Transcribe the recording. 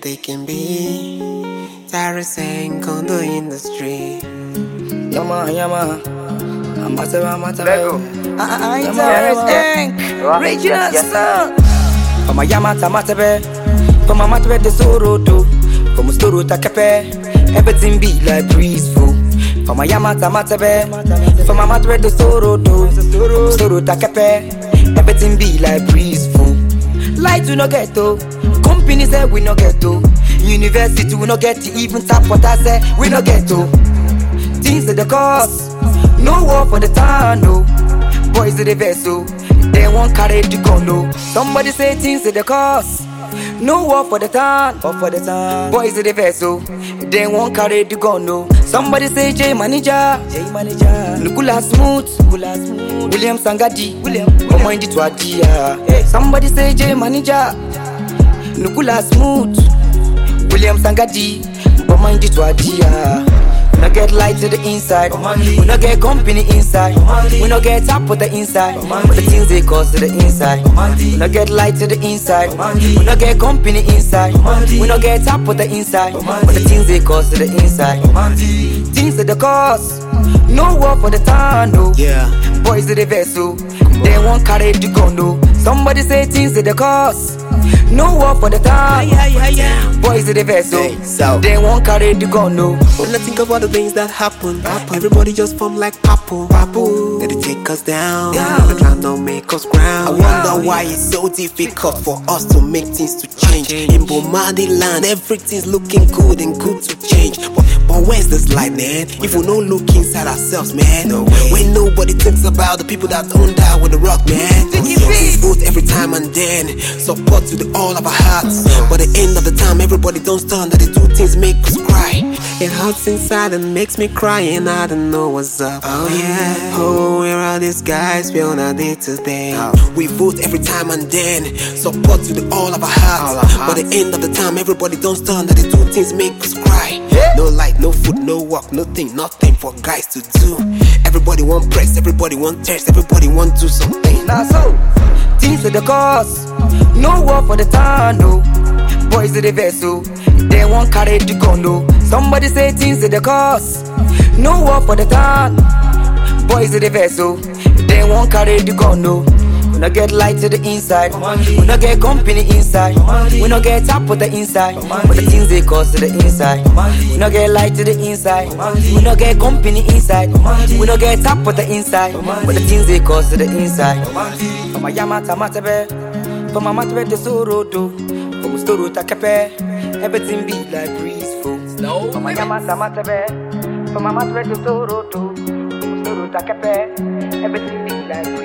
they can be. Tarasang on the industry. Yama, I'm a regional son. From a Yamata Matabe, from a Matabe de Sorodo, from a Storo Takape, everything be like breezeful. From a Yamata Matabe, from a Matabe de Sorodo, Storo Takape, everything be like breezeful. Light we no get to, company say we no get to, university we no get to, even tap water say we no get to. Things that the cost, no war for the town, no. Boys of the vessel, they won't carry the gun, no. Somebody say things that the cost, no war for the town, Boys of the vessel, they won't carry the gun, no. Somebody say J Manager, Nukula Smooth, William Sangadi, Mind it to Adia. Somebody say J Manager, Nukula Smooth, William Sangadi, Mind it to Adia. We no get light to the inside, we no get company inside, we no get top with the inside, but the things they cause to the inside. We no get light to the inside, we no get company inside, we no get top with the inside, but the things they cause to the inside. Things that the cause, no war for the town, no. Boys of the vessel, they won't carry the gun, no. Somebody say things that the cause, no war for the town. Boys of the vessel, they won't carry the gun, no. When I think of all the things that happen, everybody just form like Papu. That they take us down, they try to make us ground. I wonder why it's so difficult for us to make things to change. In Bomadi land, everything's looking good and good to change. But where's this light, man? If we don't look inside ourselves, man. When nobody thinks about the people that don't die with the rock, man. We vote every time and then, support to the all of our hearts. But at the end of the time, everybody don't stand that they do things make us cry. It hurts inside and makes me cry and I don't know what's up. Oh yeah, oh where are these guys? We on our day today. We vote every time and then, support to the all of our hearts. But at the end of the time, everybody don't stand that they do things make us cry. No light, no food, no work, nothing for guys to do. Everybody want press, everybody want test, everybody want do something. Now so, things that the cause, no war for the town, no. Boys of the vessel, they won't carry the gun, no. Somebody say things that the cause, no war for the town. Boys of the vessel, they won't carry the gun, no. We no get light to the inside, we no get company inside, we no get top with the inside, but the things they cause to the inside. We no get light to the inside, we no get company inside, we no get top with the inside, but the things they cause to the inside. From a Yamata Matabe, from a Matabe de Sorodo, from a Storo Takape, everything be like breezeful. From a Yamata Matabe, from a Matabe de Sorodo, from a Storo Takape, everything be like breezeful.